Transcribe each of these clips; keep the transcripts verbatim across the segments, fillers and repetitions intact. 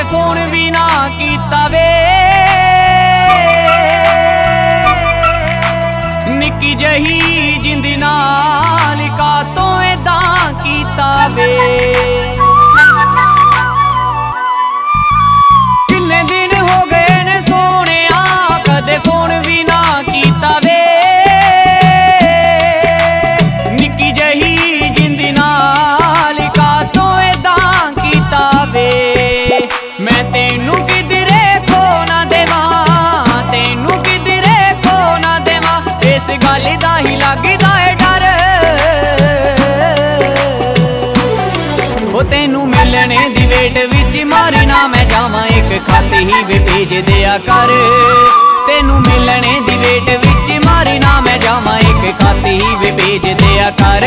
phone भी ना कीता वे निक्की जही जिंद नाल कातों इदां कीता वे किन्ने दिन हो गए ने सोहणिया कदे फोन भी ना कीता वे निक्की जही जिंद नाल कातों इदां कीता वे मैं तेनू किधरे खो ना देवां तेनू किधरे खो ना देवां इस गल दा ही लगदा है डर ओ तेनू मिलने दी वेट विच मारी ना मैं जावां एक खत ही वे भेज दिया कर तेनू मिलने दी वेट विच मारी ना मैं जावां एक खत ही वे भेज दिया कर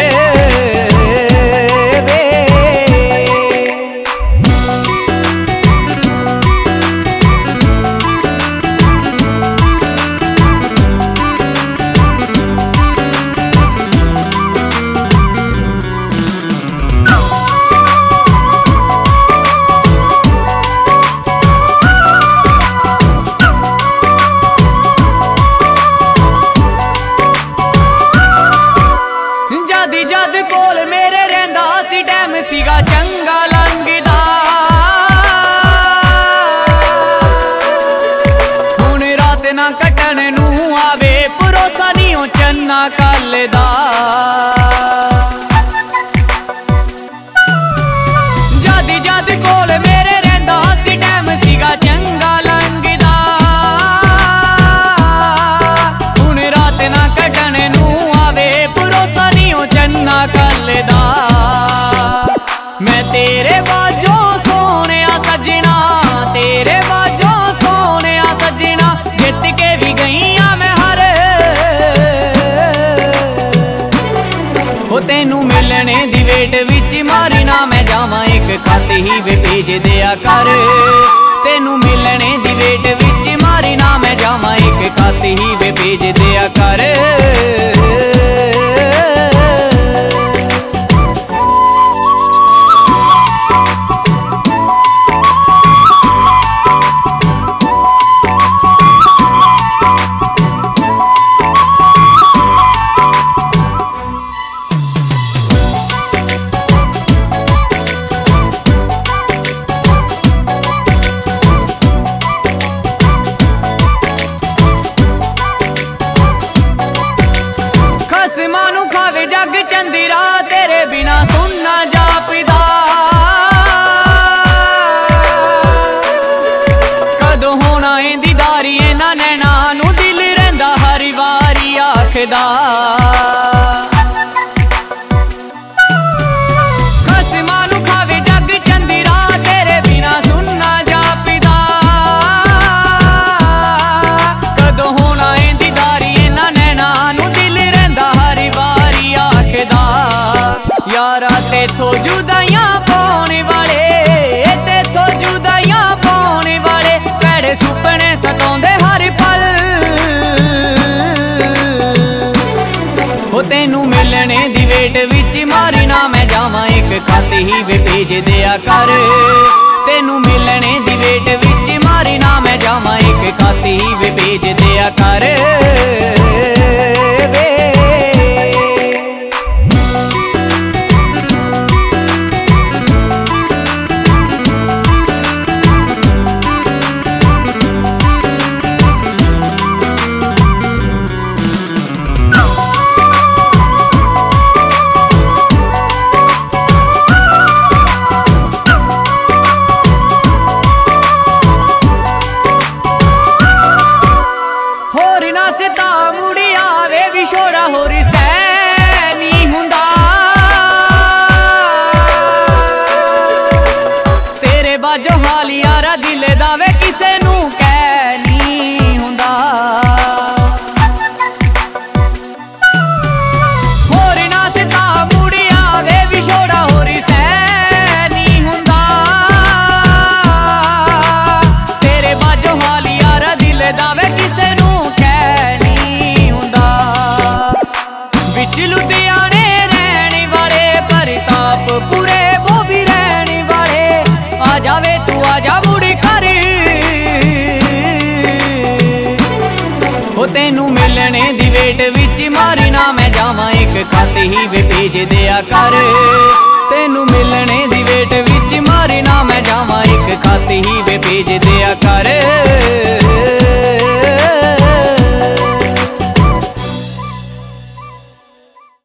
जद कोल मेरे रहिंदा सी टैम सीगा चंगा लंघदा हुण रात ना कटण नूं आवे भरोसा नी ओ चन्ना कल दा जद जद कोल मेरे रहिंदा सी टैम सीगा चंगा लंघदा हुण रात ना कटण नूं आवे भरोसा नी ओ चन्ना कल दा मैं तेरे बाजों सोहणिया सजना तेरे बाजों सोहणिया सजना जित के भी गईयां मैं हर ओ तेनू मिलने दी वेट विच मारी ना मैं जावां एक खत ही वे भेज दिया कर तेनू मिलने दी वेट विच मारी ना मैं जावां एक खत ही वे भेज दिया कर खसमां खावे जग चंदिरा तेरे बिना सुनना जापदा कदों होना ए दीदारी इन्हां नैणां नूं दिल रहिंदा हर वारी आखदा खसमां खावे जग चंदिरा तेरे बिना सुनना जापदा कदों होना ए दीदारी इन्हां नैणां नूं यारा तेथों जुदाइयां पाने वाले तेथों जुदाइयां पाने वाले भैड़े सुपने सताउंदे हर पल ओ तेनू मिलने दी वेट विच मारी ना मैं जावां एक खत ही वे भेज दिया कर तेनू मिलने दी वेट विच मारी ना मैं जावां एक खत ही वे भेज दिया कर सिता मुड़ी आवे विछोड़ा होर सै नी हुंदा तेरे बाजों हाल यारा दिल दा वे किसे नूं कह नी हुंदा होर ना सिता मुड़ी आवे विछोड़ा होर सै नी हुंदा तेरे बाजों हाल यारा दिल दा वे किसे नूं लुधियाने रहने वाले परताप पूरे वो भी रहने वाले ਆ ਜਾਵੇ ਤੂੰ ਆ ਜਾ ਮੁੜੀ ਘਰ ਹੋ ਤੈਨੂੰ ਮਿਲਣੇ ਦੀ ਵੇਟ ਵਿੱਚ ਮਾਰੀ ਨਾ ਮੈਂ ਜਾਵਾਂ ਇੱਕ ਖਤ ਹੀ ਵੇ ਭੇਜ ਦਿਆ ਕਰ ਤੈਨੂੰ ਮਿਲਣੇ ਦੀ ਵੇਟ ਵਿੱਚ ਮਾਰੀ